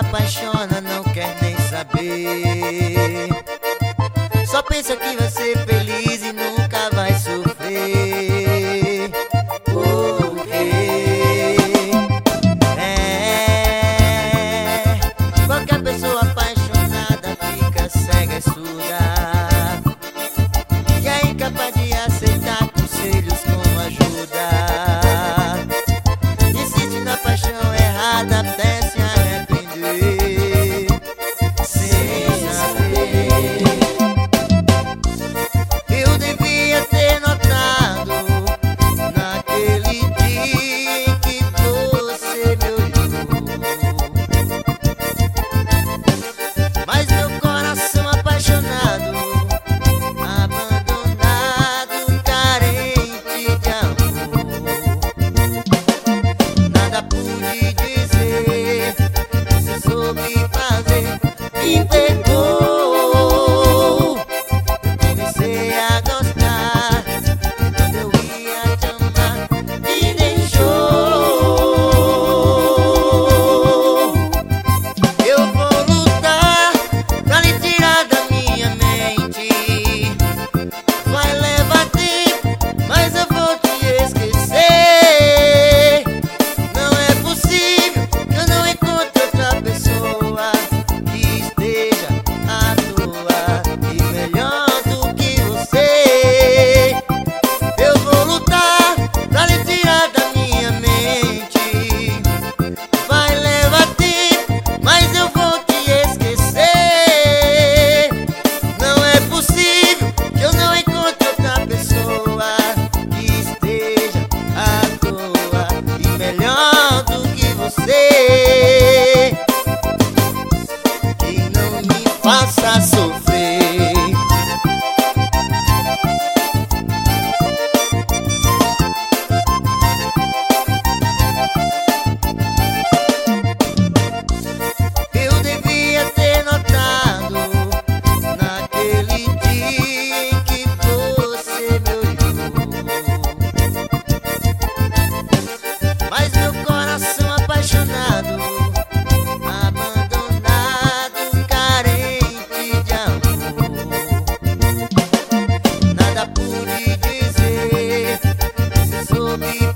apaixona, não quer nem saber. Só pensa que vai ser feliz e nunca vai sofrer. Por quê? Qualquer pessoa apaixonada fica cega e surda, e é incapaz de aceitar conselhos com ajuda. Insiste na paixão errada até se arrepender, sem saber. Eu devia ter notado naquele dia em que você me olhou, mas meu coração apaixonado, abandonado, carente de amor, nada pude dizer, você soube fazer, me pegou. Eu comecei a gostar, quando eu ia te amar, me deixou. Eu vou lutar pra lhe tirar da minha mente. Vai levar tempo, mas eu vou te esquecer. Não é possível que eu não encontre outra pessoa que esteja à toa e melhor do que você. Eu vou lutar pra lhe tirar da minha mente. Vai levar tempo, mas eu vou te esquecer. Não é possível que eu não encontre outra pessoa que esteja à toa e melhor do que você, que não me faça sofrer. Eu devia ter notado naquele dia em que você me olhou, mas meu coração apaixonado, abandonado, carente de amor, nada pude dizer, você soube